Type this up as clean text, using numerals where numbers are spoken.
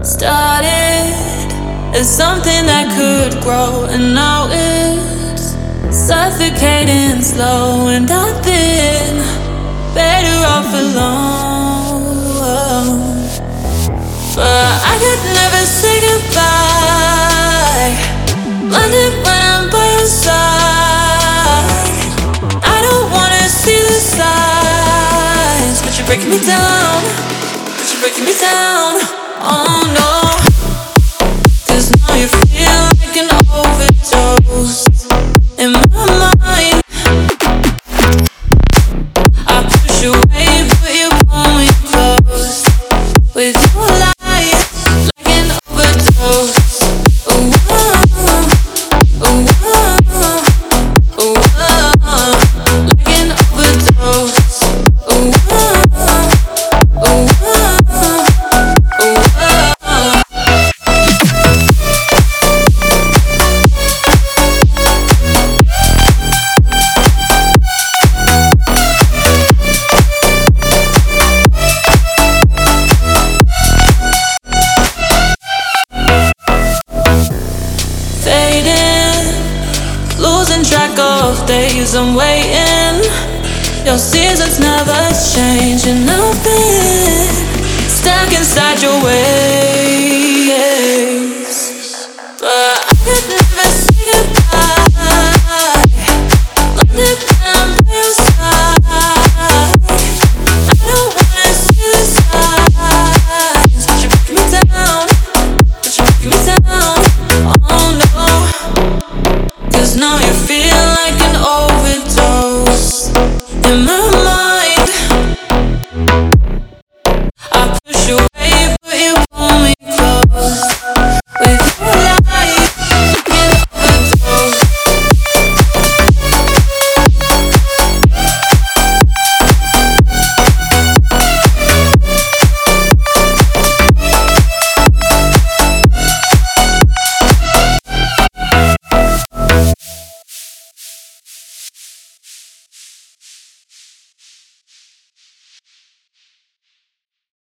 Started as something that could grow, and now it's suffocating slow. And I've been better off alone, but I could never say goodbye. Blinded when I'm by your side. I don't wanna see the signs, but you're breaking me down. But you're breaking me down. Oh no. 'Cause now you feel like an overdose in my mind. I push away, but you pull me close with your lies, like an overdose. Oh, oh, oh, oh, like an overdose. Oh, oh, oh. Losing track of days I'm waiting. Your seasons never change, and I've been stuck inside your way.